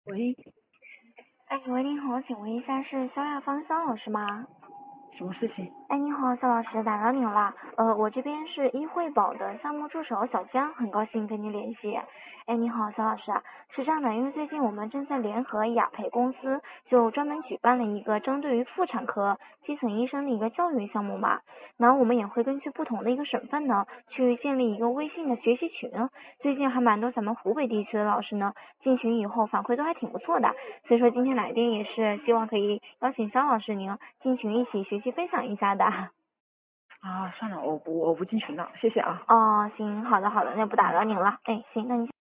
喂， 哎，喂，您好，请问一下是肖亚芳肖老师吗？ 什么事情？ 哎，你好，肖老师，打扰您了。我这边是医惠宝的项目助手小江，很高兴跟您联系。哎，你好，肖老师啊，是这样的，因为最近我们正在联合雅培公司，就专门举办了一个针对于妇产科基层医生的一个教育项目嘛。然后我们也会根据不同的一个省份呢，去建立一个微信的学习群。最近还蛮多咱们湖北地区的老师呢，进群以后反馈都还挺不错的。所以说今天来电也是希望可以邀请肖老师您进群一起学习分享一下的。 啊，算了，我不进群了，谢谢啊。 哦，行，好的好的，那不打扰您了。哎，行，那您。